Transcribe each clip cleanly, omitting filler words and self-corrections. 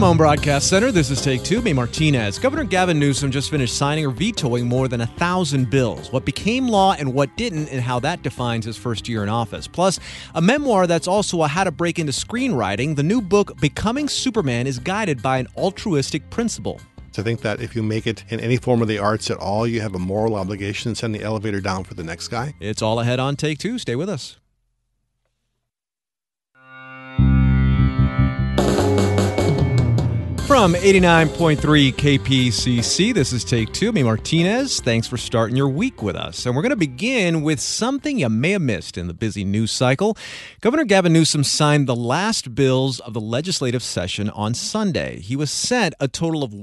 Own Broadcast Center, this is Take Two. Me, Martinez. Governor Gavin Newsom just finished signing or vetoing more than 1,000 bills. What became law and what didn't, and how that defines his first year in office. Plus, a memoir that's also a how to break into screenwriting. The new book, Becoming Superman, is guided by an altruistic principle. To think that if you make it in any form of the arts at all, you have a moral obligation to send the elevator down for the next guy. It's all ahead on Take Two. Stay with us. From 89.3 KPCC, this is Take Two. Me, Martinez. Thanks for starting your week with us. And we're going to begin with something you may have missed in the busy news cycle. Governor Gavin Newsom signed the last bills of the legislative session on Sunday. He was sent a total of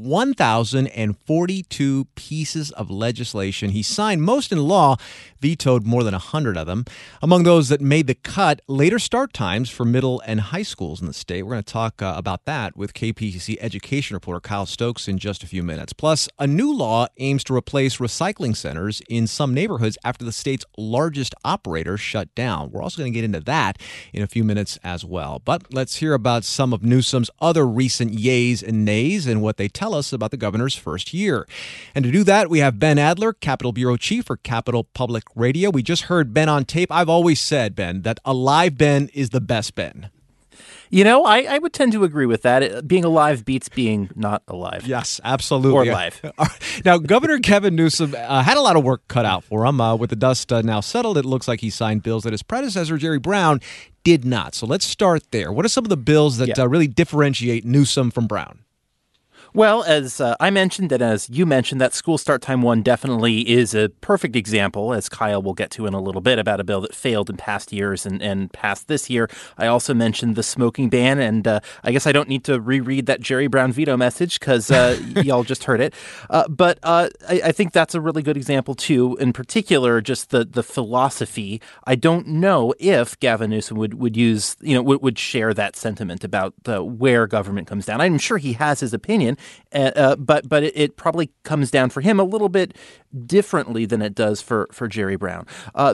1,042 pieces of legislation. He signed most in law, vetoed more than 100 of them. Among those that made the cut, later start times for middle and high schools in the state. We're going to talk about that with KPCC education reporter Kyle Stokes in just a few minutes. Plus, a new law aims to replace recycling centers in some neighborhoods after the state's largest operator shut down. We're also going to get into that in a few minutes as well. But let's hear about some of Newsom's other recent yays and nays and what they tell us about the governor's first year. And to do that, we have Ben Adler, Capitol Bureau Chief for Capitol Public Radio. We just heard Ben on tape. I've always said, Ben, that a live Ben is the best Ben. You know, I would tend to agree with that. Being alive beats being not alive. Yes, absolutely. Or live. Now, Governor Gavin Newsom had a lot of work cut out for him. With the dust now settled, it looks like he signed bills that his predecessor, Jerry Brown, did not. So let's start there. What are some of the bills that really differentiate Newsom from Brown? Well, as I mentioned and as you mentioned, that school start time one definitely is a perfect example, as Kyle will get to in a little bit, about a bill that failed in past years and passed this year. I also mentioned the smoking ban, and I guess I don't need to reread that Jerry Brown veto message because y'all just heard it. But I think that's a really good example, too. In particular, just the philosophy. I don't know if Gavin Newsom would use, would share that sentiment about where government comes down. I'm sure he has his opinion. But it probably comes down for him a little bit differently than it does for Jerry Brown.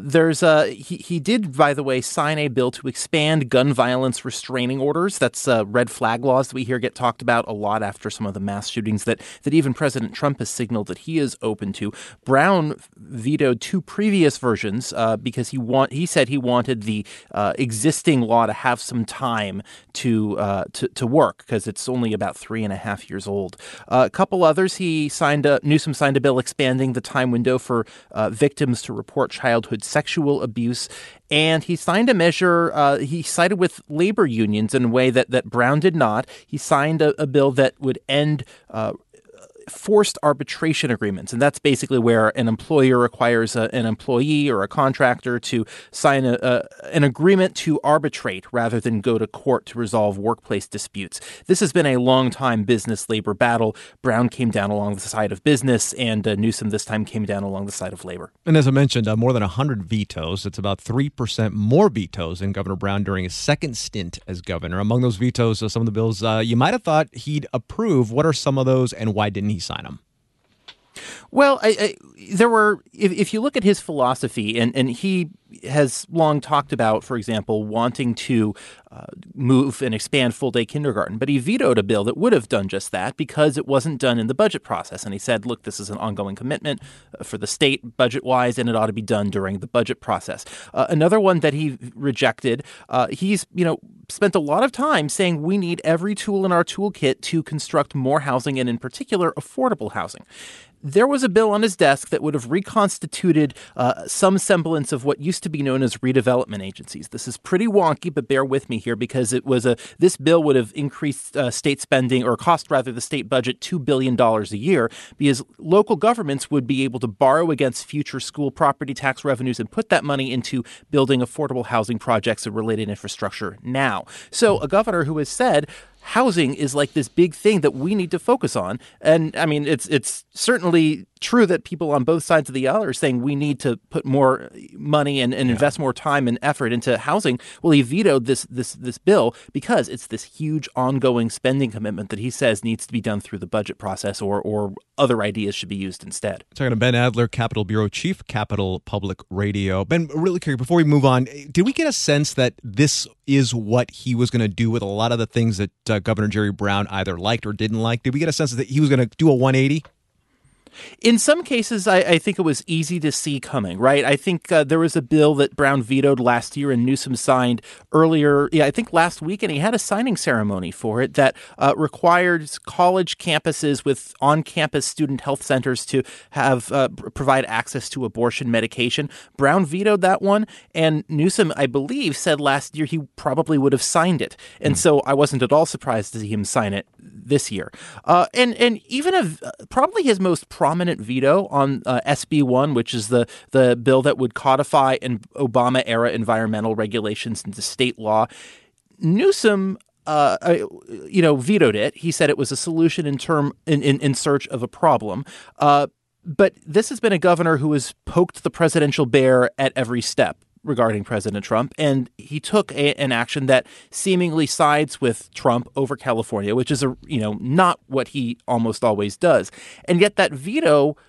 He did, by the way, sign a bill to expand gun violence restraining orders. That's red flag laws that we hear get talked about a lot after some of the mass shootings that even President Trump has signaled that he is open to. Brown vetoed two previous versions because he said he wanted the existing law to have some time to work because it's only about 3.5 years old. A couple others, Newsom signed a bill expanding the time window for victims to report childhood sexual abuse. And he signed a measure, he sided with labor unions in a way that Brown did not. He signed a bill that would end forced arbitration agreements. And that's basically where an employer requires an employee or a contractor to sign an agreement to arbitrate rather than go to court to resolve workplace disputes. This has been a long-time business-labor battle. Brown came down along the side of business, and Newsom this time came down along the side of labor. And as I mentioned, more than 100 vetoes. It's about 3% more vetoes than Governor Brown during his second stint as governor. Among those vetoes, some of the bills you might have thought he'd approve. What are some of those, and why didn't he sign them? Well, there were, if you look at his philosophy, and he has long talked about, for example, wanting to move and expand full-day kindergarten, but he vetoed a bill that would have done just that because it wasn't done in the budget process. And he said, look, this is an ongoing commitment for the state budget-wise, and it ought to be done during the budget process. Another one that he rejected, he's spent a lot of time saying we need every tool in our toolkit to construct more housing, and in particular, affordable housing. There was a bill on his desk that would have reconstituted some semblance of what used to be known as redevelopment agencies. This is pretty wonky, but bear with me here because this bill would have increased state spending, or cost rather the state budget $2 billion a year, because local governments would be able to borrow against future school property tax revenues and put that money into building affordable housing projects and related infrastructure now. So a governor who has said, housing is like this big thing that we need to focus on. And I mean, it's certainly true that people on both sides of the aisle are saying we need to put more money and invest more time and effort into housing. Well, he vetoed this bill because it's this huge ongoing spending commitment that he says needs to be done through the budget process or other ideas should be used instead. Talking to Ben Adler, Capitol Bureau Chief, Capitol Public Radio. Ben, really curious, before we move on, did we get a sense that this is what he was going to do with a lot of the things that Governor Jerry Brown either liked or didn't like? Did we get a sense that he was going to do a 180? In some cases, I think it was easy to see coming, right? I think there was a bill that Brown vetoed last year and Newsom signed earlier, I think last week, and he had a signing ceremony for it that required college campuses with on-campus student health centers to have provide access to abortion medication. Brown vetoed that one, and Newsom, I believe, said last year he probably would have signed it. And so I wasn't at all surprised to see him sign it this year. And even probably his most prominent veto on SB 1, which is the bill that would codify Obama-era environmental regulations into state law. Newsom vetoed it. He said it was a solution in search of a problem. But this has been a governor who has poked the presidential bear at every step regarding President Trump, and he took an action that seemingly sides with Trump over California, which is not what he almost always does. And yet that veto,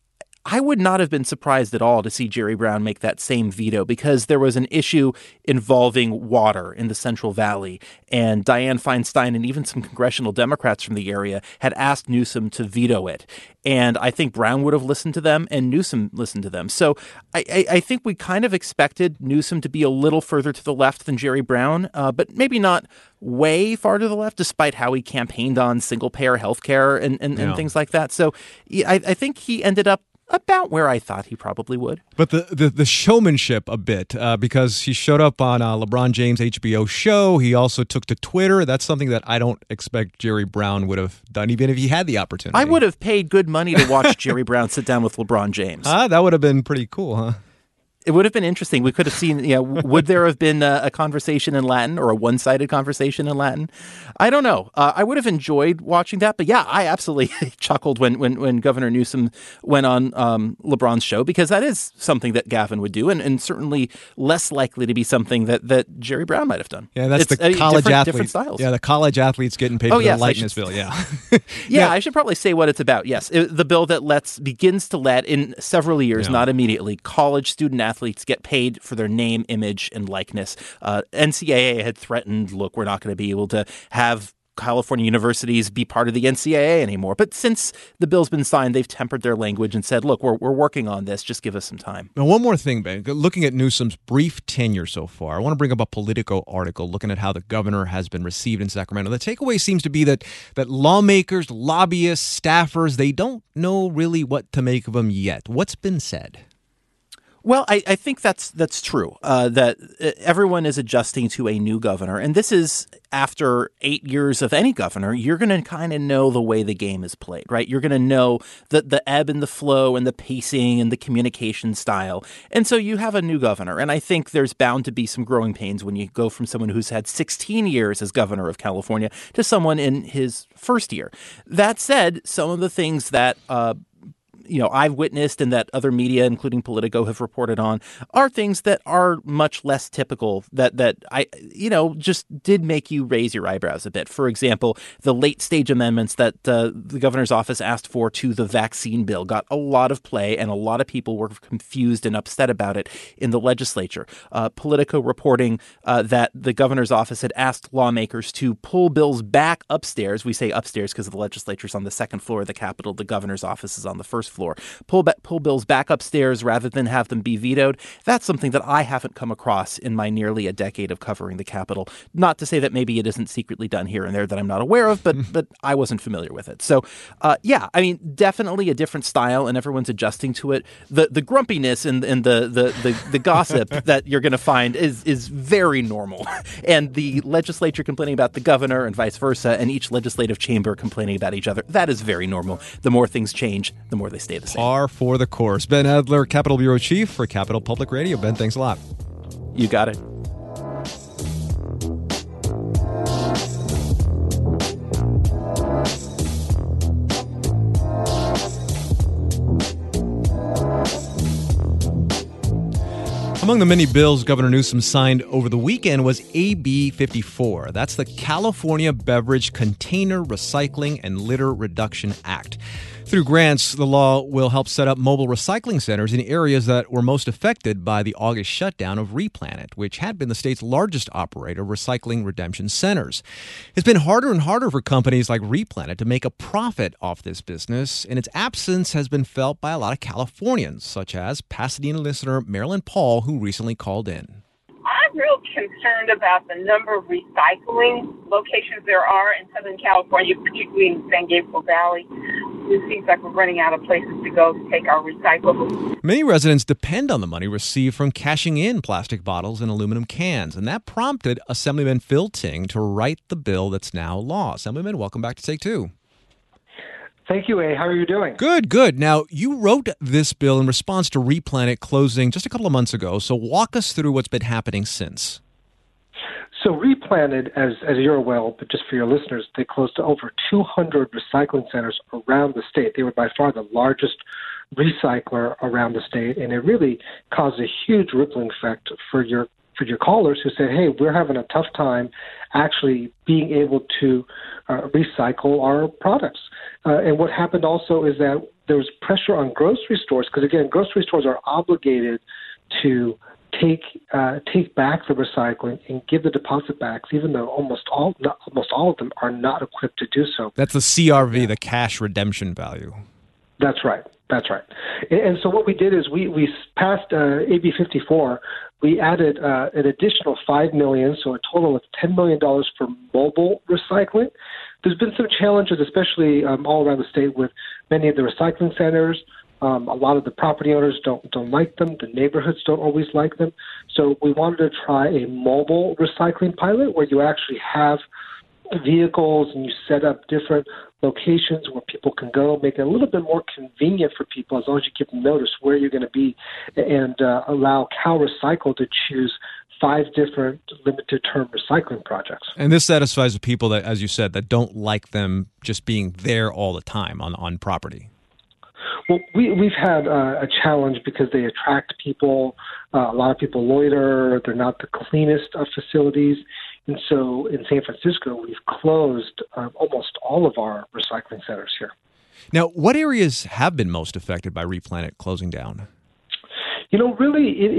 I would not have been surprised at all to see Jerry Brown make that same veto, because there was an issue involving water in the Central Valley, and Dianne Feinstein and even some congressional Democrats from the area had asked Newsom to veto it. And I think Brown would have listened to them and Newsom listened to them. So I think we kind of expected Newsom to be a little further to the left than Jerry Brown, but maybe not way far to the left, despite how he campaigned on single-payer health care and things like that. So I think he ended up about where I thought he probably would. But the showmanship a bit, because he showed up on LeBron James' HBO show. He also took to Twitter. That's something that I don't expect Jerry Brown would have done, even if he had the opportunity. I would have paid good money to watch Jerry Brown sit down with LeBron James. That would have been pretty cool, huh? It would have been interesting. We could have seen, would there have been a conversation in Latin or a one-sided conversation in Latin? I don't know. I would have enjoyed watching that. But yeah, I absolutely chuckled when Governor Newsom went on LeBron's show, because that is something that Gavin would do, and certainly less likely to be something that Jerry Brown might have done. Yeah, that's the college athletes. Different styles. Yeah, the college athletes getting paid for the likeness bill. Yeah. Yeah, I should probably say what it's about. Yes, the bill that begins to let, in several years, not immediately, college student athletes get paid for their name, image, and likeness. NCAA had threatened, look, we're not going to be able to have California universities be part of the NCAA anymore. But since the bill's been signed, they've tempered their language and said, look, we're working on this. Just give us some time. Now, one more thing, Ben. Looking at Newsom's brief tenure so far, I want to bring up a Politico article looking at how the governor has been received in Sacramento. The takeaway seems to be that lawmakers, lobbyists, staffers, they don't know really what to make of him yet. What's been said? Well, I think that's true, that everyone is adjusting to a new governor. And this is after 8 years of any governor. You're going to kind of know the way the game is played, right? You're going to know the ebb and the flow and the pacing and the communication style. And so you have a new governor. And I think there's bound to be some growing pains when you go from someone who's had 16 years as governor of California to someone in his first year. That said, some of the things that I've witnessed and that other media, including Politico, have reported on are things that are much less typical that I just did make you raise your eyebrows a bit. For example, the late stage amendments that the governor's office asked for to the vaccine bill got a lot of play, and a lot of people were confused and upset about it in the legislature. Politico reporting that the governor's office had asked lawmakers to pull bills back upstairs. We say upstairs because the legislature's on the second floor of the Capitol. The governor's office is on the first floor. Pull bills back upstairs rather than have them be vetoed. That's something that I haven't come across in my nearly a decade of covering the Capitol. Not to say that maybe it isn't secretly done here and there that I'm not aware of, but I wasn't familiar with it. So, definitely a different style, and everyone's adjusting to it. The grumpiness and the gossip that you're going to find is very normal. And the legislature complaining about the governor and vice versa, and each legislative chamber complaining about each other, that is very normal. The more things change, the more they stay the same. Par for the course. Ben Adler, Capitol Bureau Chief for Capitol Public Radio. Ben, thanks a lot. You got it. Among the many bills Governor Newsom signed over the weekend was AB 54. That's the California Beverage Container Recycling and Litter Reduction Act. Through grants, the law will help set up mobile recycling centers in areas that were most affected by the August shutdown of Replanet, which had been the state's largest operator of recycling redemption centers. It's been harder and harder for companies like Replanet to make a profit off this business, and its absence has been felt by a lot of Californians, such as Pasadena listener Marilyn Paul, who recently called in. I'm real concerned about the number of recycling locations there are in Southern California, particularly in San Gabriel Valley. It seems like we're running out of places to go to take our recyclables. Many residents depend on the money received from cashing in plastic bottles and aluminum cans, and that prompted Assemblyman Phil Ting to write the bill that's now law. Assemblyman, welcome back to Take Two. Thank you, A. How are you doing? Good. Now, you wrote this bill in response to Replanet closing just a couple of months ago, so walk us through what's been happening since. So Replanet, as you're aware, but just for your listeners, they closed over 200 recycling centers around the state. They were by far the largest recycler around the state, and it really caused a huge rippling effect for your callers who said, hey, we're having a tough time actually being able to recycle our products. And what happened also is that there was pressure on grocery stores, because, again, grocery stores are obligated to take back the recycling and give the deposit backs, even though almost all of them are not equipped to do so. That's the CRV, the cash redemption value. That's right. And so what we did is we passed AB 54. We added an additional $5 million, so a total of $10 million for mobile recycling. There's been some challenges, especially all around the state, with many of the recycling centers. A lot of the property owners don't like them. The neighborhoods don't always like them. So we wanted to try a mobile recycling pilot where you actually have vehicles and you set up different locations where people can go, make it a little bit more convenient for people as long as you give them notice where you're going to be, and allow Cal Recycle to choose 5 different limited-term recycling projects. And this satisfies the people that, as you said, that don't like them just being there all the time on property. Well, we've had a challenge because they attract people. A lot of people loiter. They're not the cleanest of facilities. And so in San Francisco, we've closed almost all of our recycling centers here. Now, what areas have been most affected by Replanet closing down? Really, it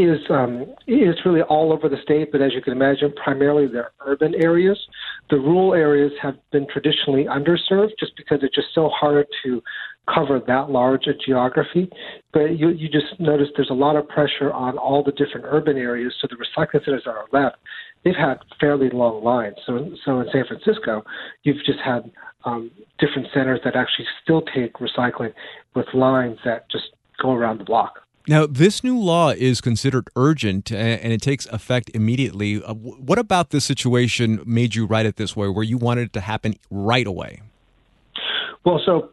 is really all over the state, but as you can imagine, primarily they're urban areas. The rural areas have been traditionally underserved just because it's just so hard to cover that large a geography. But you just notice there's a lot of pressure on all the different urban areas, so the recycling centers that are left, they've had fairly long lines. So in San Francisco, you've just had different centers that actually still take recycling with lines that just go around the block. Now, this new law is considered urgent, and it takes effect immediately. What about this situation made you write it this way, where you wanted it to happen right away? Well, so,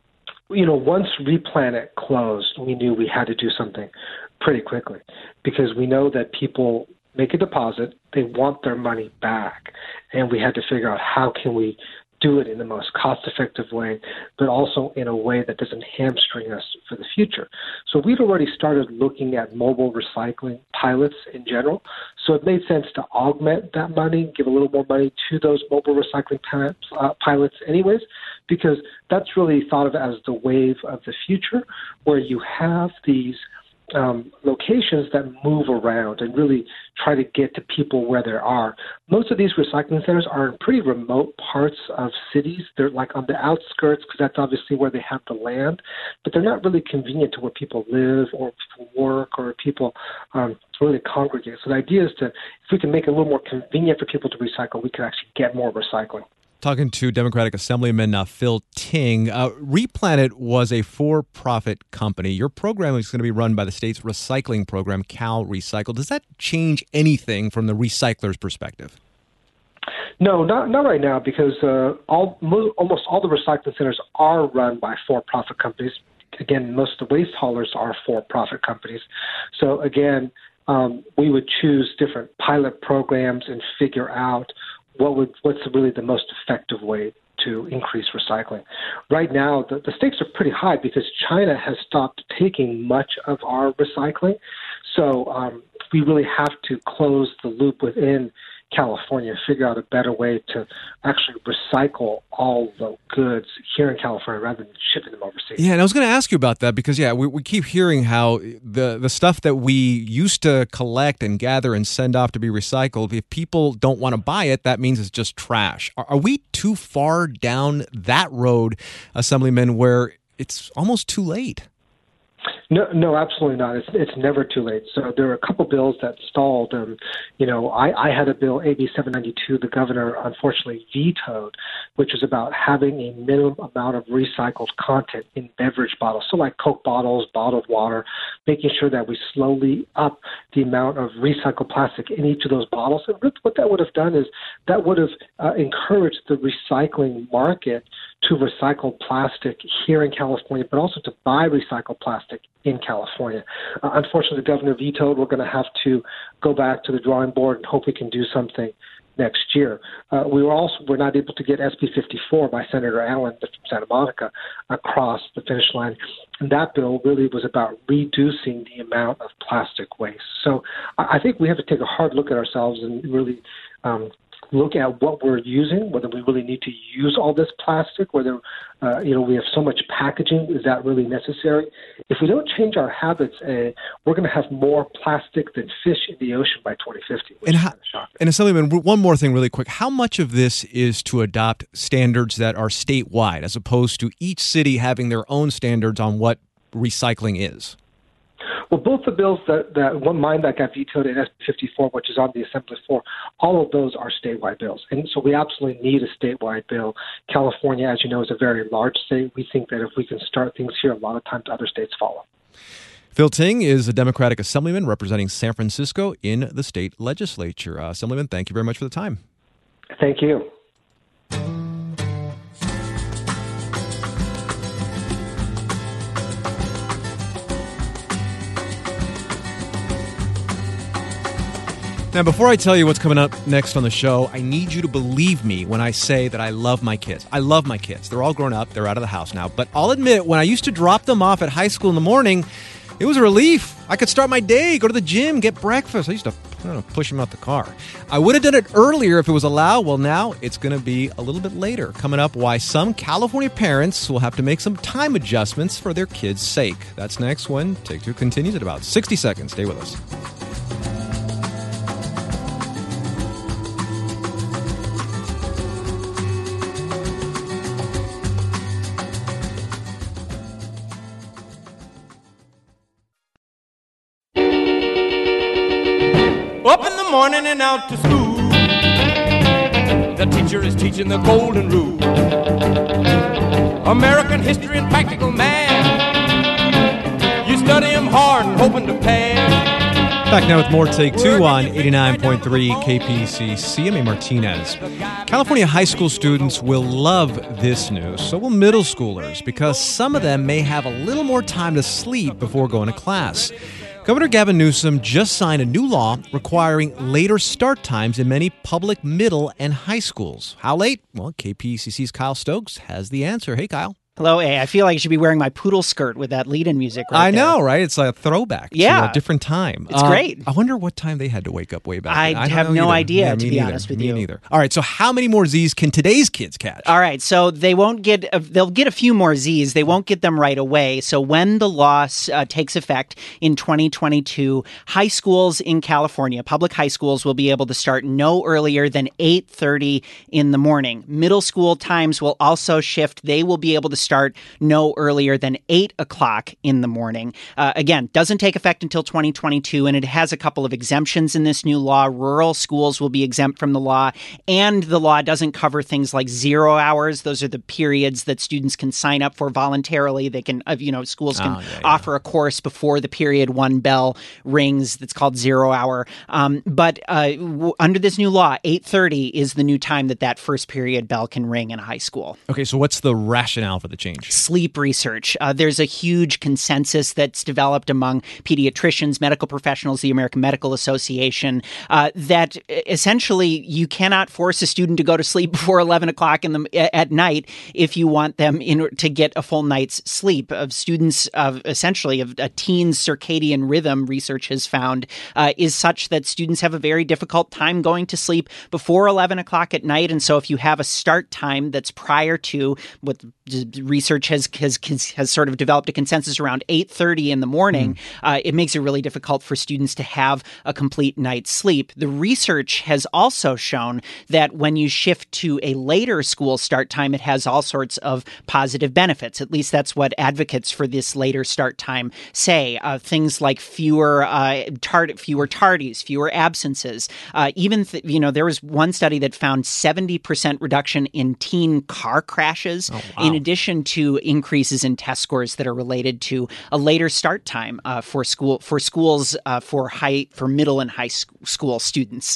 once Replanet closed, we knew we had to do something pretty quickly because we know that people make a deposit, they want their money back, and we had to figure out how can we do it in the most cost-effective way, but also in a way that doesn't hamstring us for the future. So we'd already started looking at mobile recycling pilots in general, so it made sense to augment that money, give a little more money to those mobile recycling pilots anyways, because that's really thought of as the wave of the future, where you have these locations that move around and really try to get to people where they are. Most of these recycling centers are in pretty remote parts of cities. They're like on the outskirts because that's obviously where they have the land, but they're not really convenient to where people live or work or people really congregate. So the idea is if we can make it a little more convenient for people to recycle, we can actually get more recycling. Talking to Democratic Assemblyman Phil Ting. Replanet was a for-profit company. Your program is going to be run by the state's recycling program, Cal Recycle. Does that change anything from the recycler's perspective? No, not right now, because almost all the recycling centers are run by for-profit companies. Again, most of the waste haulers are for-profit companies. So again, we would choose different pilot programs and figure out what's really the most effective way to increase recycling. Right now, the stakes are pretty high because China has stopped taking much of our recycling. So we really have to close the loop within California, figure out a better way to actually recycle all the goods here in California rather than shipping them overseas. Yeah, and I was going to ask you about that because, we keep hearing how the stuff that we used to collect and gather and send off to be recycled, if people don't want to buy it, that means it's just trash. Are we too far down that road, Assemblyman, where it's almost too late? No, absolutely not. It's never too late. So there are a couple bills that stalled. I had a bill, AB 792, the governor unfortunately vetoed, which was about having a minimum amount of recycled content in beverage bottles. So like Coke bottles, bottled water, making sure that we slowly up the amount of recycled plastic in each of those bottles. And what that would have done is that would have encouraged the recycling market to recycle plastic here in California, but also to buy recycled plastic in California. Unfortunately, the governor vetoed. We're going to have to go back to the drawing board and hope we can do something next year. We're not able to get SB 54 by Senator Allen from Santa Monica across the finish line. And that bill really was about reducing the amount of plastic waste. So I think we have to take a hard look at ourselves and really look at what we're using, whether we really need to use all this plastic, whether we have so much packaging. Is that really necessary? If we don't change our habits, we're going to have more plastic than fish in the ocean by 2050. And Assemblyman, one more thing really quick. How much of this is to adopt standards that are statewide as opposed to each city having their own standards on what recycling is? Well, both the bills mine that got vetoed in SB 54, which is on the Assembly floor, all of those are statewide bills. And so we absolutely need a statewide bill. California, as you know, is a very large state. We think that if we can start things here, a lot of times other states follow. Phil Ting is a Democratic Assemblyman representing San Francisco in the state legislature. Assemblyman, thank you very much for the time. Thank you. Now, before I tell you what's coming up next on the show, I need you to believe me when I say that I love my kids. I love my kids. They're all grown up. They're out of the house now. But I'll admit, when I used to drop them off at high school in the morning, it was a relief. I could start my day, go to the gym, get breakfast. I used to push them out the car. I would have done it earlier if it was allowed. Well, now it's going to be a little bit later. Coming up, why some California parents will have to make some time adjustments for their kids' sake. That's next when Take Two continues in about 60 seconds. Stay with us. Up in the morning and out to school. The teacher is teaching the golden rule. American history and practical math. You study them hard and hoping to pass. Back now with more Take Two on 89.3 KPCC. I'm A. Martinez. California high school students will love this news. So will middle schoolers, because some of them may have a little more time to sleep before going to class. Governor Gavin Newsom just signed a new law requiring later start times in many public middle and high schools. How late? Well, KPCC's Kyle Stokes has the answer. Hey, Kyle. Hello, A. I feel like I should be wearing my poodle skirt with that lead-in music right I know, right? It's like a throwback to a different time. It's great. I wonder what time they had to wake up way back then. I have no idea, to be honest with you. Me neither. All right, so how many more Z's can today's kids catch? All right, so they'll get a few more Z's. They won't get them right away. So when the law takes effect in 2022, high schools in California, public high schools, will be able to start no earlier than 8:30 in the morning. Middle school times will also shift. They will be able to start no earlier than 8 o'clock in the morning. Again, doesn't take effect until 2022, and it has a couple of exemptions in this new law. Rural schools will be exempt from the law, and the law doesn't cover things like 0 hours. Those are the periods that students can sign up for voluntarily. They can, schools can offer a course before the period 1 bell rings that's called 0 hour. But under this new law, 8:30 is the new time that first period bell can ring in a high school. Okay, so what's the rationale for the change? Sleep research. There's a huge consensus that's developed among pediatricians, medical professionals, the American Medical Association, that essentially you cannot force a student to go to sleep before 11 o'clock at night if you want them to get a full night's sleep. Of students, essentially, of a teen's circadian rhythm, research has found, is such that students have a very difficult time going to sleep before 11 o'clock at night. And so if you have a start time that's prior to what research has sort of developed a consensus around 8:30 in the morning, it makes it really difficult for students to have a complete night's sleep. The research has also shown that when you shift to a later school start time, it has all sorts of positive benefits. At least that's what advocates for this later start time say. Things like fewer tardies, fewer absences. There was one study that found 70% reduction in teen car crashes, in addition to increases in test scores that are related to a later start time for schools for middle and high school students.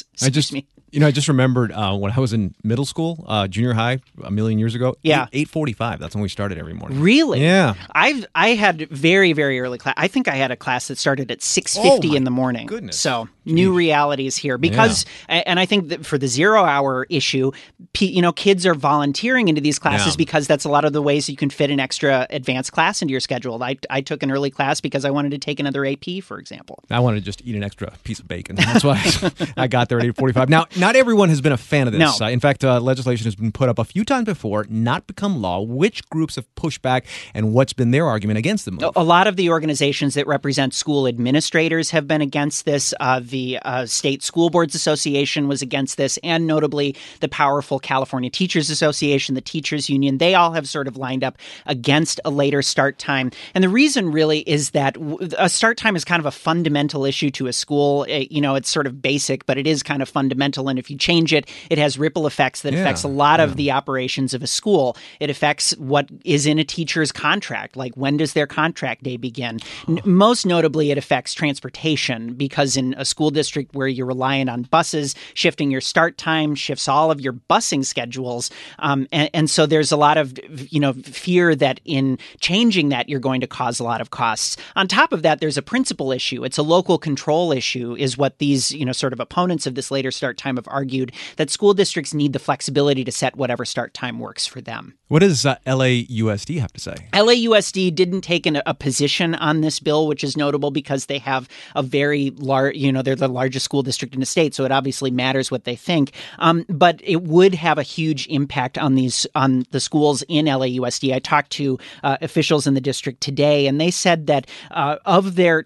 I just remembered when I was in middle school, junior high, a million years ago. Yeah, 8:45. That's when we started every morning. Really? Yeah. I had very, very early class. I think I had a class that started at 6:50 in the morning. Goodness. So new realities here and I think that for the 0 hour issue, kids are volunteering into these classes because that's a lot of the ways you can fit an extra advanced class into your schedule. I took an early class because I wanted to take another AP, for example. I wanted to just eat an extra piece of bacon. That's why I got there at 8:45. Now, not everyone has been a fan of this. No. In fact, legislation has been put up a few times before, not become law. Which groups have pushed back, and what's been their argument against the move? A lot of the organizations that represent school administrators have been against this. The State School Boards Association was against this, and notably the powerful California Teachers Association, the Teachers Union. They all have sort of lined up against a later start time. And the reason really is that a start time is kind of a fundamental issue to a school. It's sort of basic, but it is kind of fundamental. And if you change it, it has ripple effects that affects a lot of the operations of a school. It affects what is in a teacher's contract, like when does their contract day begin? Most notably, it affects transportation, because in a school district where you're reliant on buses, shifting your start time shifts all of your busing schedules. And so there's a lot of fear that in changing that, you're going to cause a lot of costs. On top of that, there's a principal issue. It's a local control issue, is what these sort of opponents of this later start time have argued, that school districts need the flexibility to set whatever start time works for them. What does LAUSD have to say? LAUSD didn't take a position on this bill, which is notable because they have a very large, they're the largest school district in the state, so it obviously matters what they think. But it would have a huge impact on the schools in LAUSD. I talked to officials in the district today, and they said that of their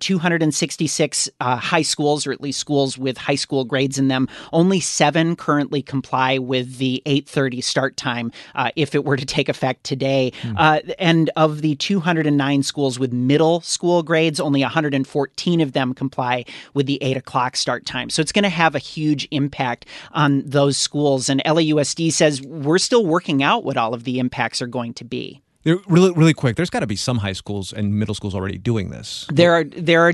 266 high schools, or at least schools with high school grades in them, only 7 currently comply with the 8:30 start time if it were to take effect today. And of the 209 schools with middle school grades, only 114 of them comply with the 8 o'clock start time. So it's going to have a huge impact on those schools. And LAUSD says we're still working out what all of the impacts are going to be. Really, really quick. There's got to be some high schools and middle schools already doing this. There are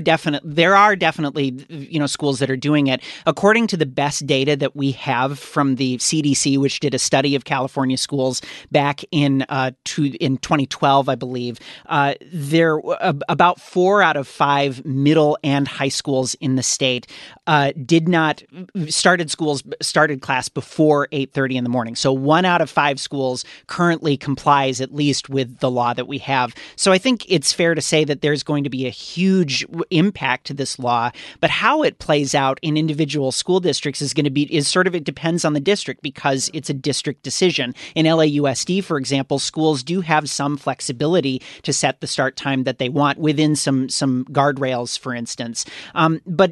definitely schools that are doing it. According to the best data that we have from the CDC, which did a study of California schools back in 2012, I believe, there about 4 out of 5 middle and high schools in the state did not started class before 8:30 in the morning. So 1 out of 5 schools currently complies at least with the law that we have. So I think it's fair to say that there's going to be a huge impact to this law, but how it plays out in individual school districts it depends on the district, because it's a district decision. In LAUSD, for example, schools do have some flexibility to set the start time that they want within some guardrails, for instance. But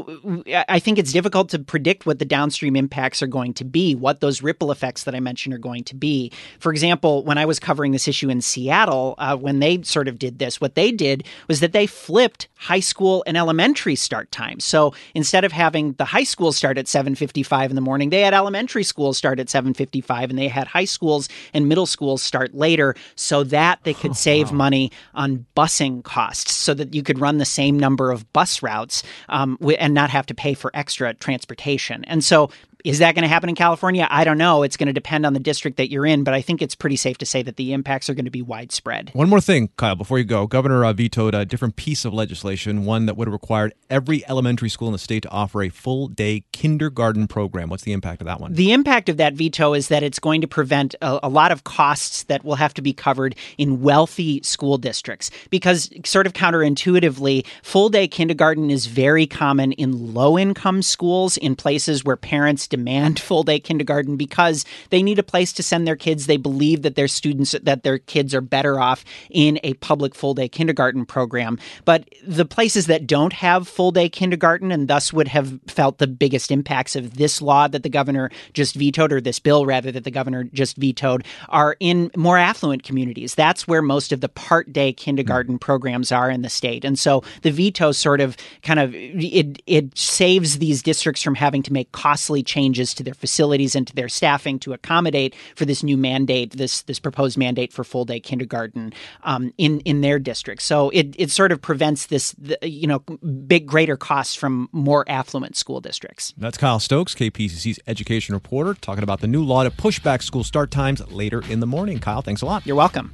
I think it's difficult to predict what the downstream impacts are going to be, what those ripple effects that I mentioned are going to be. For example, when I was covering this issue in Seattle, when they sort of did this, what they did was that they flipped high school and elementary start times. So instead of having the high school start at 7:55 in the morning, they had elementary schools start at 7:55, and they had high schools and middle schools start later, so that they could save money on busing costs, so that you could run the same number of bus routes and not have to pay for extra transportation. And so Is that going to happen in California? I don't know. It's going to depend on the district that you're in, but I think it's pretty safe to say that the impacts are going to be widespread. One more thing, Kyle, before you go. Governor vetoed a different piece of legislation, one that would have required every elementary school in the state to offer a full-day kindergarten program. What's the impact of that one? The impact of that veto is that it's going to prevent a lot of costs that will have to be covered in wealthy school districts, because sort of counterintuitively, full-day kindergarten is very common in low-income schools, in places where parents demand full-day kindergarten because they need a place to send their kids. They believe that their kids are better off in a public full-day kindergarten program. But the places that don't have full-day kindergarten and thus would have felt the biggest impacts of this law that the governor just vetoed, or this bill rather that the governor just vetoed, are in more affluent communities. That's where most of the part-day kindergarten programs are in the state. And so the veto sort of it saves these districts from having to make costly changes to their facilities and to their staffing to accommodate for this new mandate, this proposed mandate for full-day kindergarten in their districts. So it sort of prevents this, greater costs from more affluent school districts. That's Kyle Stokes, KPCC's education reporter, talking about the new law to push back school start times later in the morning. Kyle, thanks a lot. You're welcome.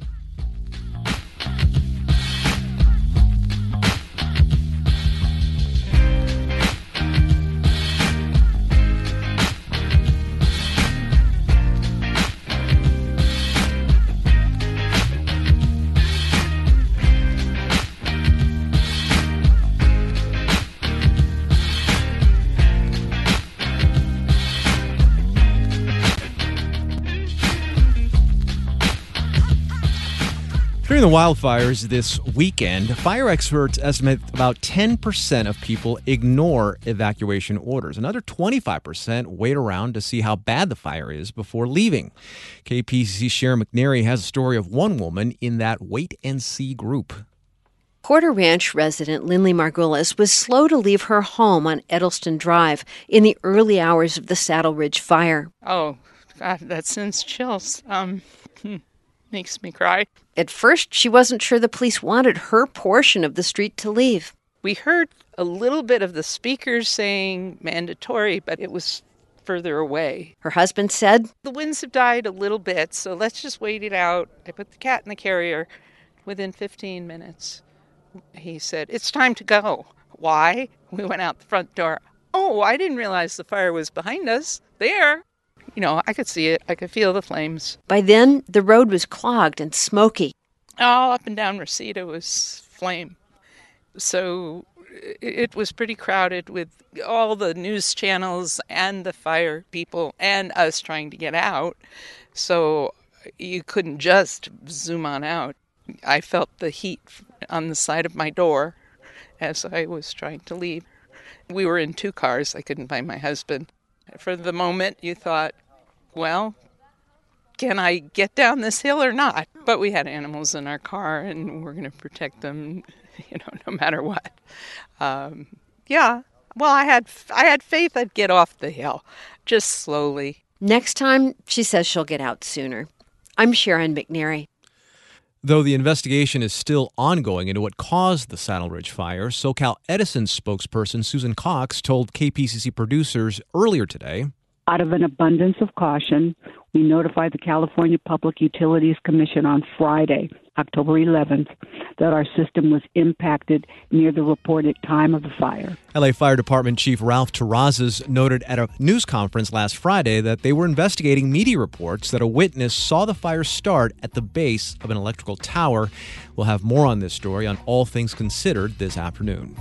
During the wildfires this weekend, fire experts estimate about 10% of people ignore evacuation orders. Another 25% wait around to see how bad the fire is before leaving. KPCC Sharon McNary has a story of one woman in that wait-and-see group. Porter Ranch resident Lindley Margulis was slow to leave her home on Edelston Drive in the early hours of the Saddle Ridge fire. Oh, God, that sends chills. Makes me cry. At first, she wasn't sure the police wanted her portion of the street to leave. We heard a little bit of the speakers saying mandatory, but it was further away. Her husband said, "The winds have died a little bit, so let's just wait it out." I put the cat in the carrier. Within 15 minutes, he said, "It's time to go." Why? We went out the front door. "Oh, I didn't realize the fire was behind us. There." I could see it. I could feel the flames. By then, the road was clogged and smoky. All up and down Reseda was flame. So it was pretty crowded with all the news channels and the fire people and us trying to get out. So you couldn't just zoom on out. I felt the heat on the side of my door as I was trying to leave. We were in two cars. I couldn't find my husband. For the moment, you thought, well, can I get down this hill or not? But we had animals in our car, and we're going to protect them, no matter what. Yeah. Well, I had faith I'd get off the hill, just slowly. Next time, she says she'll get out sooner. I'm Sharon McNary. Though the investigation is still ongoing into what caused the Saddle Ridge fire, SoCal Edison spokesperson Susan Cox told KPCC producers earlier today, "Out of an abundance of caution, we notified the California Public Utilities Commission on Friday, October 11th, that our system was impacted near the reported time of the fire." LA Fire Department Chief Ralph Terrazas noted at a news conference last Friday that they were investigating media reports that a witness saw the fire start at the base of an electrical tower. We'll have more on this story on All Things Considered this afternoon.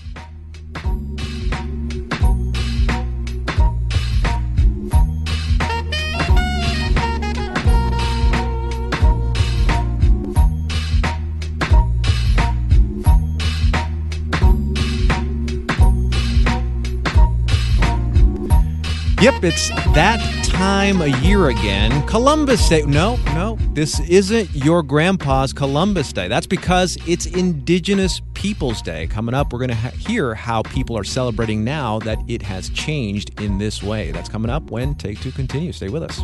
Yep, it's that time of year again. Columbus Day. No, this isn't your grandpa's Columbus Day. That's because it's Indigenous Peoples Day. Coming up, we're going to hear how people are celebrating now that it has changed in this way. That's coming up when Take Two continues. Stay with us.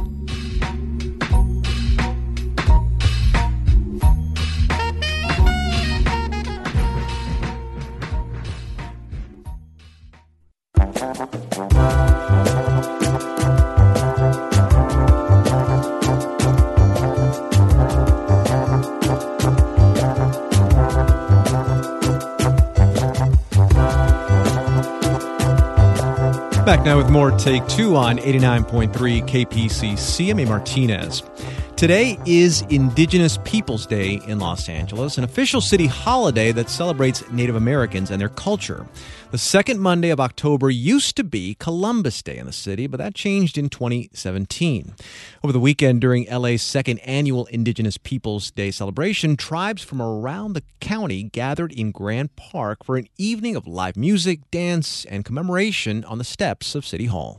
Back now with more Take Two on 89.3 KPCC. I'm A. Martinez. Today is Indigenous Peoples Day in Los Angeles, an official city holiday that celebrates Native Americans and their culture. The second Monday of October used to be Columbus Day in the city, but that changed in 2017. Over the weekend during LA's second annual Indigenous Peoples Day celebration, tribes from around the county gathered in Grant Park for an evening of live music, dance, and commemoration on the steps of City Hall.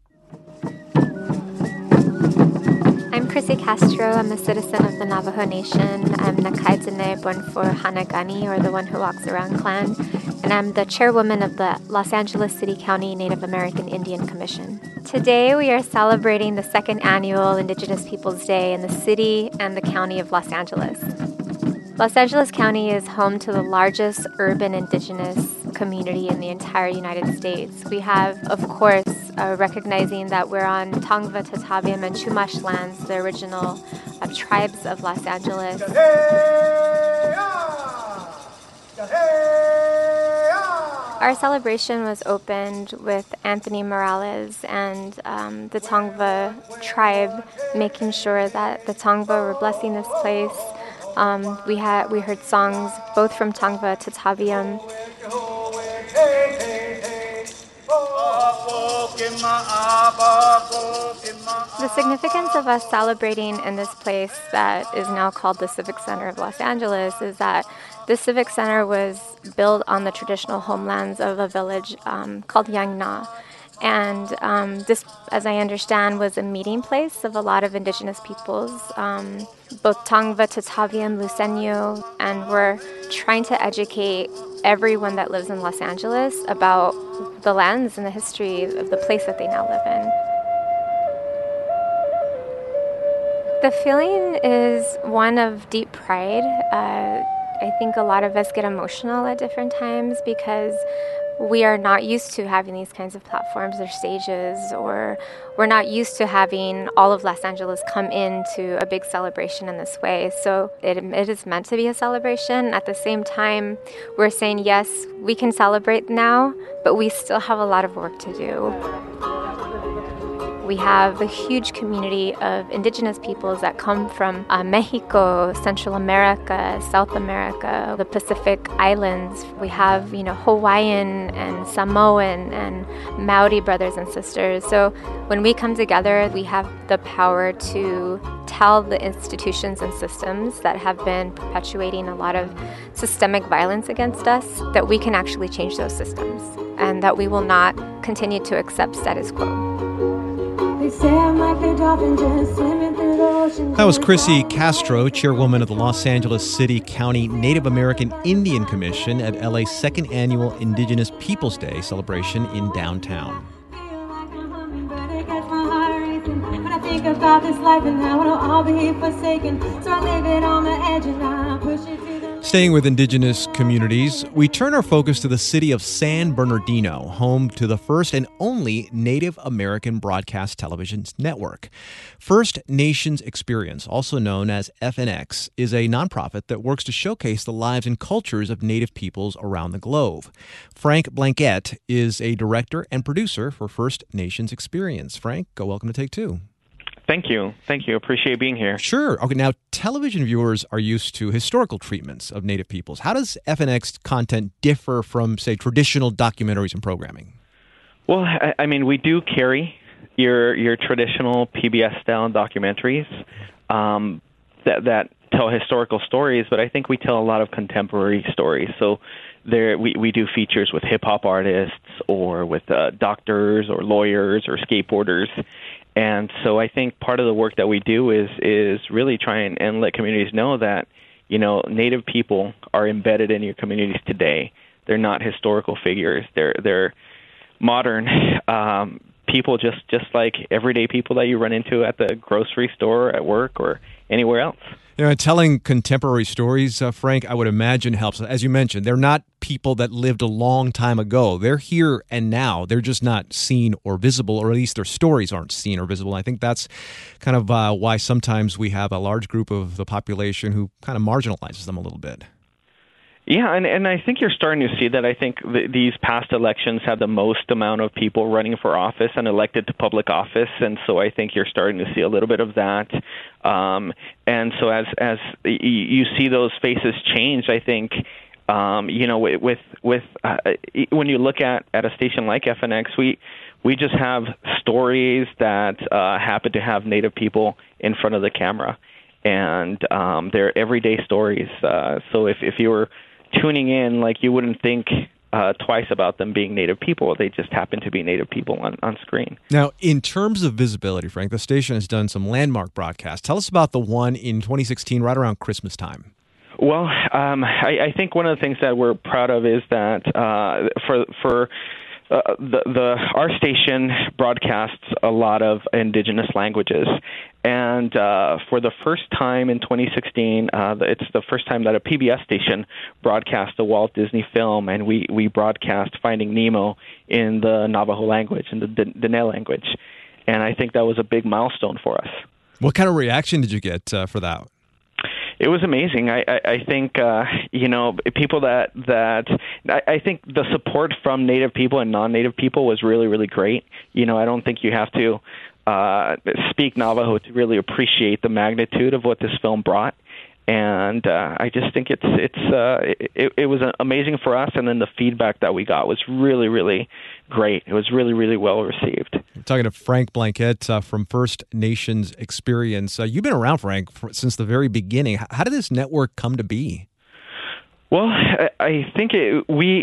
I'm Chrissy Castro. I'm a citizen of the Navajo Nation. I'm Nakaitene Bonfor Hanagani, or the one who walks around clan, and I'm the chairwoman of the Los Angeles City County Native American Indian Commission. Today we are celebrating the second annual Indigenous Peoples Day in the city and the county of Los Angeles. Los Angeles County is home to the largest urban Indigenous community in the entire United States. We have, of course, recognizing that we're on Tongva, Tataviam, and Chumash lands, the original tribes of Los Angeles. Our celebration was opened with Anthony Morales and the Tongva tribe, making sure that the Tongva were blessing this place. We heard songs both from Tongva, Tataviam. The significance of us celebrating in this place that is now called the Civic Center of Los Angeles is that the Civic Center was built on the traditional homelands of a village called Yangna. And this, as I understand, was a meeting place of a lot of indigenous peoples, both Tongva, Tataviam, Luiseño, and we're trying to educate everyone that lives in Los Angeles about the lands and the history of the place that they now live in. The feeling is one of deep pride. I think a lot of us get emotional at different times because we are not used to having these kinds of platforms or stages, or we're not used to having all of Los Angeles come into a big celebration in this way. So it is meant to be a celebration. At the same time, we're saying, yes, we can celebrate now, but we still have a lot of work to do. We have a huge community of indigenous peoples that come from Mexico, Central America, South America, the Pacific Islands. We have, Hawaiian and Samoan and Maori brothers and sisters. So when we come together, we have the power to tell the institutions and systems that have been perpetuating a lot of systemic violence against us that we can actually change those systems and that we will not continue to accept status quo. That was Chrissy Castro, chairwoman of the Los Angeles City County Native American Indian Commission at LA's second annual Indigenous Peoples Day celebration in downtown. Staying with indigenous communities, we turn our focus to the city of San Bernardino, home to the first and only Native American broadcast television network. First Nations Experience, also known as FNX, is a nonprofit that works to showcase the lives and cultures of Native peoples around the globe. Frank Blanquette is a director and producer for First Nations Experience. Frank, welcome to Take Two. Thank you. Appreciate being here. Sure. Okay, now television viewers are used to historical treatments of Native peoples. How does FNX content differ from, say, traditional documentaries and programming? Well, I mean, we do carry your traditional PBS-style documentaries that tell historical stories, but I think we tell a lot of contemporary stories. So we do features with hip-hop artists or with doctors or lawyers or skateboarders. And so I think part of the work that we do is really try and let communities know that, Native people are embedded in your communities today. They're not historical figures. They're modern people, just like everyday people that you run into at the grocery store, at work, or anywhere else. Telling contemporary stories, Frank, I would imagine helps. As you mentioned, they're not people that lived a long time ago. They're here and now. They're just not seen or visible, or at least their stories aren't seen or visible. I think that's kind of why sometimes we have a large group of the population who kind of marginalizes them a little bit. Yeah, and I think you're starting to see that. I think these past elections had the most amount of people running for office and elected to public office, and so I think you're starting to see a little bit of that. And so as you see those faces change, I think when you look at a station like FNX, we just have stories that happen to have Native people in front of the camera, and they're everyday stories. So if you were tuning in, like, you wouldn't think twice about them being Native people. They just happen to be Native people on screen. Now, in terms of visibility, Frank, the station has done some landmark broadcasts. Tell us about the one in 2016, right around Christmas time. Well, I think one of the things that we're proud of is that our station broadcasts a lot of indigenous languages, and for the first time in 2016, it's the first time that a PBS station broadcast a Walt Disney film, and we broadcast Finding Nemo in the Navajo language, in the Dene language, and I think that was a big milestone for us. What kind of reaction did you get for that? It was amazing. I think people that I think the support from Native people and non-Native people was really, really great. I don't think you have to speak Navajo to really appreciate the magnitude of what this film brought. And I just think it was amazing for us, and then the feedback that we got was really, really great. It was really, really well received. I'm talking to Frank Blanquette from First Nations Experience. You've been around, Frank, since the very beginning. How did this network come to be? Well, I think we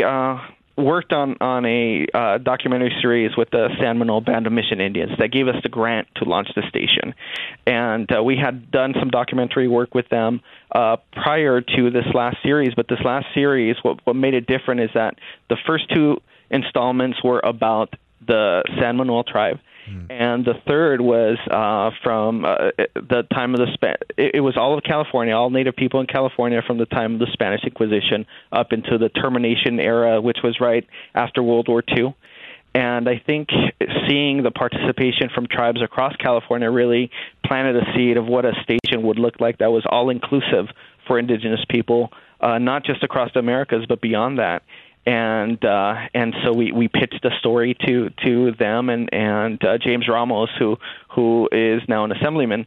worked on a documentary series with the San Manuel Band of Mission Indians that gave us the grant to launch the station. And we had done some documentary work with them prior to this last series. But this last series, what made it different is that the first two installments were about the San Manuel tribe. And the third was from the time of it was all of California, all Native people in California from the time of the Spanish Inquisition up into the termination era, which was right after World War II. And I think seeing the participation from tribes across California really planted a seed of what a station would look like that was all-inclusive for Indigenous people, not just across the Americas, but beyond that. And so we pitched a story to them, and James Ramos, who is now an assemblyman,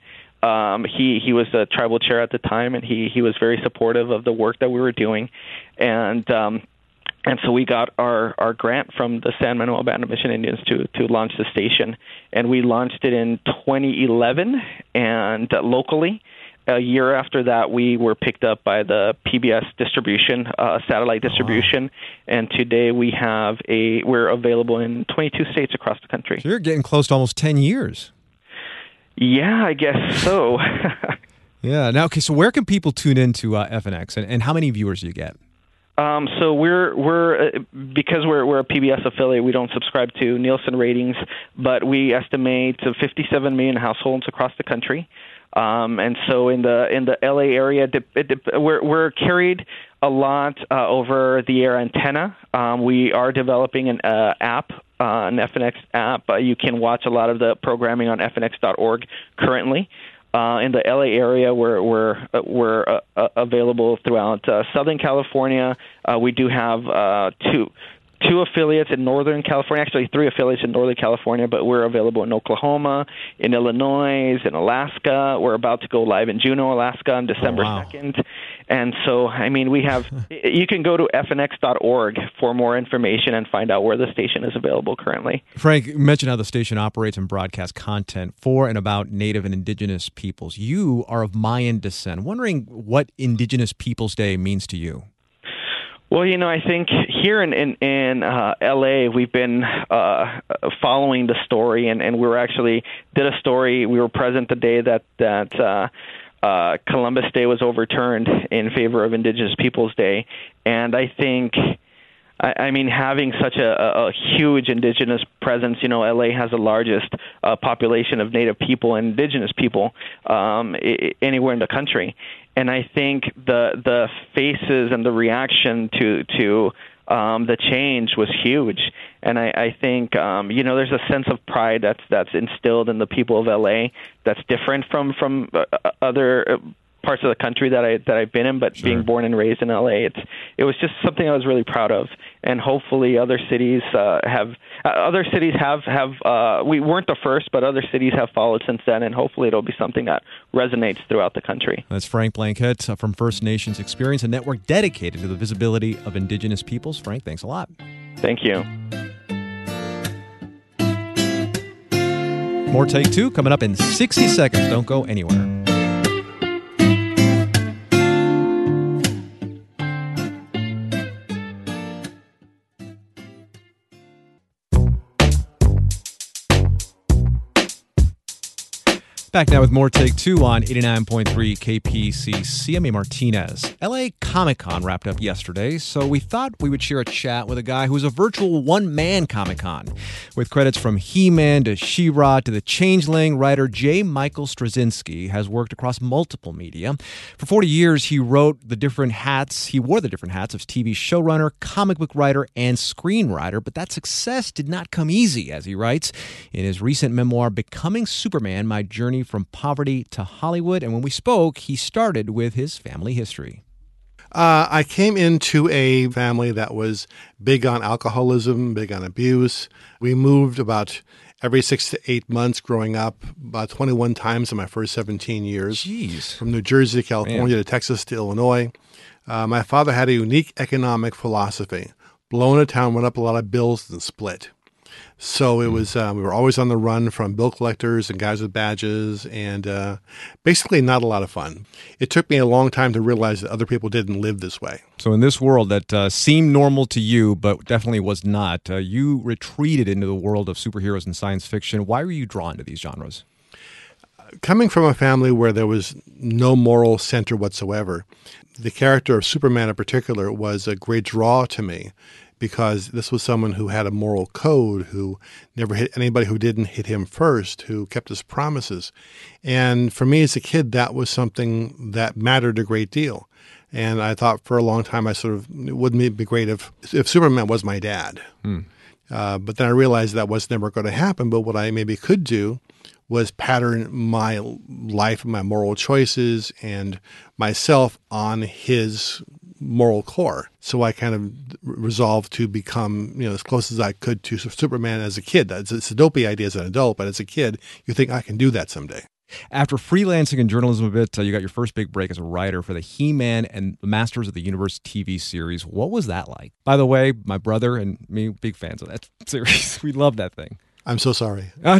he was the tribal chair at the time, and he was very supportive of the work that we were doing, and so we got our grant from the San Manuel Band of Mission Indians to launch the station, and we launched it in 2011, and locally. A year after that, we were picked up by the PBS distribution, satellite distribution, and today we're available in 22 states across the country. So you're getting close to almost 10 years. Yeah, I guess so. Yeah. Now, okay. So where can people tune into FNX, and how many viewers do you get? So we're because we're a PBS affiliate, we don't subscribe to Nielsen ratings, but we estimate 57 million households across the country. And so in the LA area, we're carried a lot over the air antenna. We are developing an app, an FNX app. You can watch a lot of the programming on FNX.org currently. In the LA area, we're available throughout Southern California. We do have two affiliates in Northern California, actually 3 affiliates in Northern California, but we're available in Oklahoma, in Illinois, in Alaska. We're about to go live in Juneau, Alaska on December 2nd. And so, I mean, we have, you can go to fnx.org for more information and find out where the station is available currently. Frank, you mentioned how the station operates and broadcasts content for and about Native and Indigenous peoples. You are of Mayan descent. Wondering what Indigenous Peoples Day means to you. Well, I think here in LA, we've been following the story, and we actually did a story. We were present the day that Columbus Day was overturned in favor of Indigenous Peoples Day, and I think, I mean, having such a huge Indigenous presence, LA has the largest population of Native people and Indigenous people anywhere in the country. And I think the faces and the reaction to the change was huge. And I think, there's a sense of pride that's instilled in the people of LA that's different from other parts of the country that I've been in, but being born and raised in LA, it was just something I was really proud of, and hopefully other cities have. We weren't the first, but other cities have followed since then, and hopefully it'll be something that resonates throughout the country. That's Frank Blanquette from First Nations Experience, a network dedicated to the visibility of Indigenous peoples. Frank, thanks a lot. Thank you. More Take Two coming up in 60 seconds. Don't go anywhere. Back now with more Take Two on 89.3 KPCC. I'm A. Martinez. LA Comic-Con wrapped up yesterday, so we thought we would share a chat with a guy who's a virtual one-man Comic-Con. With credits from He-Man to She-Ra to The Changeling, writer J. Michael Straczynski has worked across multiple media. For 40 years, he wore the different hats of TV showrunner, comic book writer, and screenwriter, but that success did not come easy, as he writes in his recent memoir, Becoming Superman, My Journey from Poverty to Hollywood. And when we spoke, he started with his family history. I came into a family that was big on alcoholism, big on abuse. We moved about every 6 to 8 months growing up, about 21 times in my first 17 years. Jeez. From New Jersey to California to Texas to Illinois. My father had a unique economic philosophy. Blow in a town, run up a lot of bills, and split. So it was, we were always on the run from bill collectors and guys with badges, and basically not a lot of fun. It took me a long time to realize that other people didn't live this way. So in this world that seemed normal to you, but definitely was not, you retreated into the world of superheroes and science fiction. Why were you drawn to these genres? Coming from a family where there was no moral center whatsoever, the character of Superman in particular was a great draw to me, because this was someone who had a moral code, who never hit anybody who didn't hit him first, who kept his promises. And for me as a kid, that was something that mattered a great deal. And I thought for a long time, wouldn't it be great if Superman was my dad? But then I realized that was never going to happen. But what I maybe could do was pattern my life, my moral choices, and myself on his moral core. So I kind of resolved to become, as close as I could to Superman as a kid. It's a dopey idea as an adult, but as a kid, you think I can do that someday. After freelancing in journalism a bit, you got your first big break as a writer for the He-Man and the Masters of the Universe TV series. What was that like? By the way, my brother and me, big fans of that series. We love that thing. I'm so sorry. No.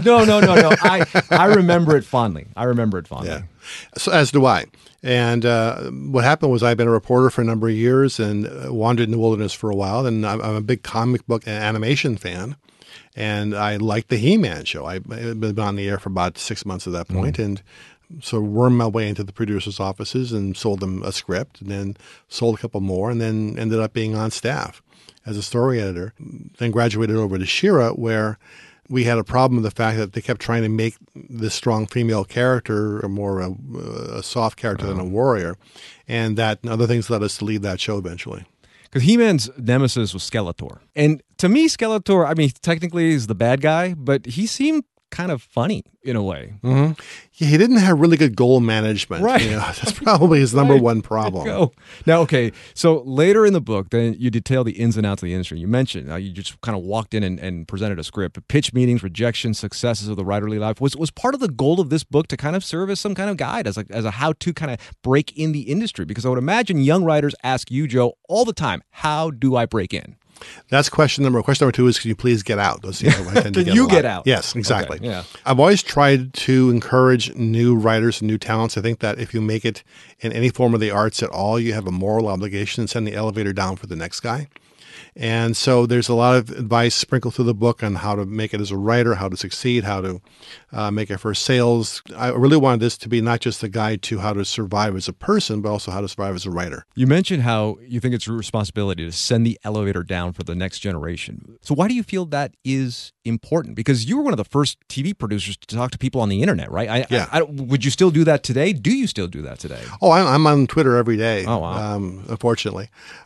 I remember it fondly. Yeah. So as do I. And what happened was I've been a reporter for a number of years and wandered in the wilderness for a while. And I'm a big comic book and animation fan. And I liked the He-Man show. I'd been on the air for about 6 months at that point. And so wormed my way into the producer's offices and sold them a script, and then sold a couple more, and then ended up being on staff as a story editor. Then graduated over to She-Ra, where we had a problem with the fact that they kept trying to make this strong female character more a soft character than a warrior. And that and other things led us to leave that show eventually. Because He-Man's nemesis was Skeletor. And to me, Skeletor, technically he's the bad guy, but he seemed kind of funny in a way. Mm-hmm. Yeah, he didn't have really good goal management. Right. That's probably his number one problem. Now, okay, so later in the book, then you detail the ins and outs of the industry. You mentioned you just kind of walked in and presented a script. Pitch meetings, rejections, successes of the writerly life. Was part of the goal of this book to kind of serve as some kind of guide, as a how-to kind of break in the industry? Because I would imagine young writers ask you, Joe, all the time, how do I break in? That's question number. Question number 2 is, can you please get out? Those I tend to get out. Yes, exactly. Okay, yeah. I've always tried to encourage new writers and new talents. I think that if you make it in any form of the arts at all, you have a moral obligation to send the elevator down for the next guy. And so there's a lot of advice sprinkled through the book on how to make it as a writer, how to succeed, how to make your first sales. I really wanted this to be not just a guide to how to survive as a person, but also how to survive as a writer. You mentioned how you think it's your responsibility to send the elevator down for the next generation. So why do you feel that is important? Because you were one of the first TV producers to talk to people on the internet, right? Would you still do that today? Do you still do that today? Oh, I'm on Twitter every day. Oh, wow. Unfortunately.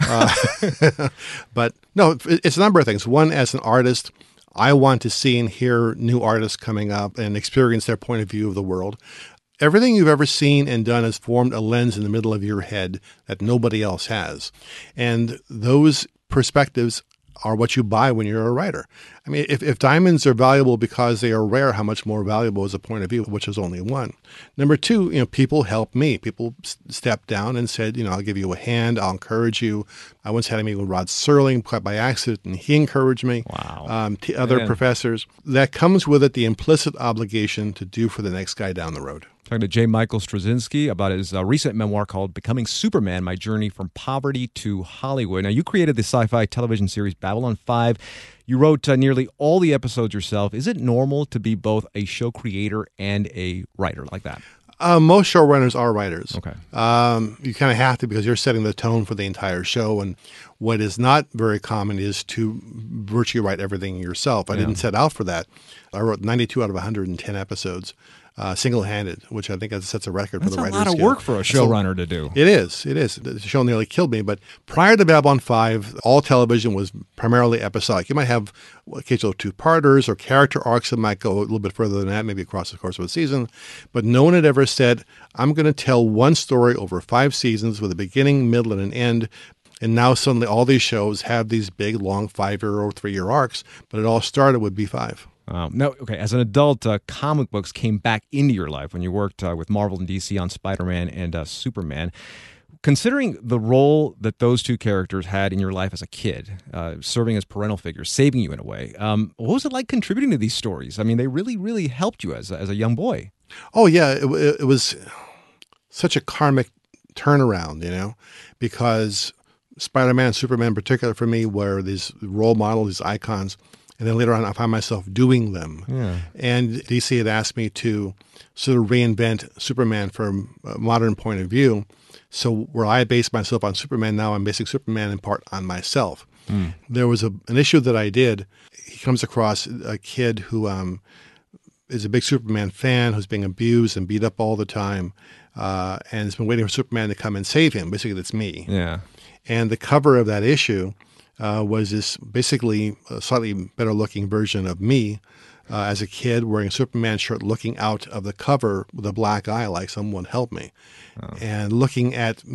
But no, it's a number of things. One, as an artist, I want to see and hear new artists coming up and experience their point of view of the world. everything you've ever seen and done has formed a lens in the middle of your head that nobody else has. And those perspectives are what you buy when you're a writer. I mean, if diamonds are valuable because they are rare, how much more valuable is a point of view, which is only one? Number two, people helped me. People stepped down and said, I'll give you a hand. I'll encourage you. I once had a meeting with Rod Serling quite by accident, and he encouraged me. Wow. Other professors. That comes with it the implicit obligation to do for the next guy down the road. Talking to J. Michael Straczynski about his recent memoir called Becoming Superman, My Journey from Poverty to Hollywood. Now, you created the sci-fi television series Babylon 5. You wrote nearly all the episodes yourself. Is it normal to be both a show creator and a writer like that? Most showrunners are writers. Okay. You kind of have to because you're setting the tone for the entire show. And what is not very common is to virtually write everything yourself. I didn't set out for that. I wrote 92 out of 110 episodes. Single-handed, which I think sets a record for the Writers Guild. That's a lot of work for a showrunner to do. It is. The show nearly killed me. But prior to Babylon 5, all television was primarily episodic. You might have occasional two-parters or character arcs that might go a little bit further than that, maybe across the course of a season. But no one had ever said, I'm going to tell one story over 5 seasons with a beginning, middle, and an end. And now suddenly all these shows have these big, long 5-year or 3-year arcs. But it all started with B5. No, okay. As an adult, comic books came back into your life when you worked with Marvel and DC on Spider-Man and Superman. Considering the role that those two characters had in your life as a kid, serving as parental figures, saving you in a way, what was it like contributing to these stories? I mean, they really, really helped you as a young boy. Oh, yeah. It was such a karmic turnaround, because Spider-Man and Superman in particular for me were these role models, these icons. And then later on, I found myself doing them. Yeah. And DC had asked me to sort of reinvent Superman from a modern point of view. So where I based myself on Superman, now I'm basing Superman in part on myself. There was an issue that I did. He comes across a kid who is a big Superman fan, who's being abused and beat up all the time, and has been waiting for Superman to come and save him. Basically, that's me. Yeah. And the cover of that issue was this basically a slightly better looking version of me as a kid wearing a Superman shirt looking out of the cover with a black eye like someone help me. Oh. And looking at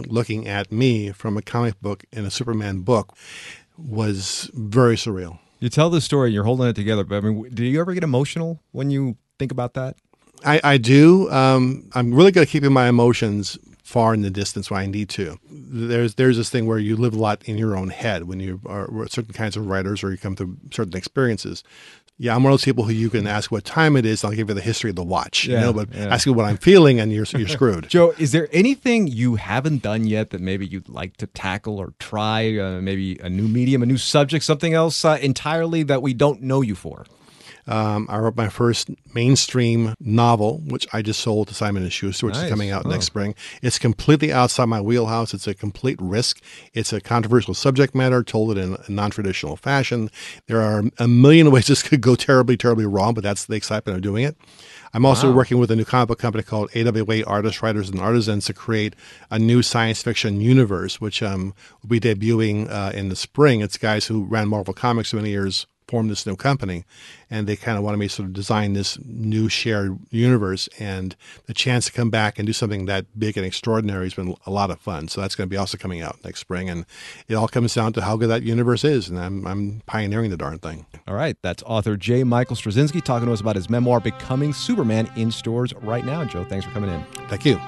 me from a comic book in a Superman book was very surreal. You tell the story, you're holding it together, but I mean, do you ever get emotional when you think about that? I do. I'm really good at keeping my emotions far in the distance when I need to. There's this thing where you live a lot in your own head when you are certain kinds of writers or you come through certain experiences. Yeah, I'm one of those people who you can ask what time it is, and I'll give you the history of the watch. But ask me what I'm feeling, and you're screwed. Joe, is there anything you haven't done yet that maybe you'd like to tackle or try? Maybe a new medium, a new subject, something else entirely that we don't know you for? I wrote my first mainstream novel, which I just sold to Simon & Schuster, which is coming out next spring. It's completely outside my wheelhouse. It's a complete risk. It's a controversial subject matter told in a non-traditional fashion. There are a million ways this could go terribly, terribly wrong, but that's the excitement of doing it. I'm also working with a new comic book company called AWA Artists, Writers, and Artisans to create a new science fiction universe, which will be debuting in the spring. It's guys who ran Marvel Comics for many years, formed this new company, and they kind of wanted me to sort of design this new shared universe, and the chance to come back and do something that big and extraordinary has been a lot of fun. So that's going to be also coming out next spring, and it all comes down to how good that universe is, and I'm pioneering the darn thing. All right, that's author J. Michael Straczynski talking to us about his memoir, Becoming Superman, in stores right now. Joe, thanks for coming in. Thank you.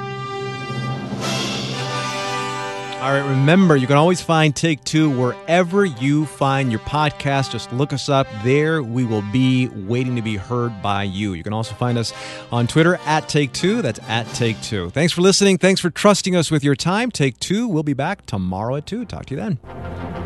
All right, remember, you can always find Take Two wherever you find your podcast. Just look us up. There we will be waiting to be heard by you. You can also find us on Twitter at Take Two. That's at Take Two. Thanks for listening. Thanks for trusting us with your time. Take Two. We'll be back tomorrow at 2. Talk to you then.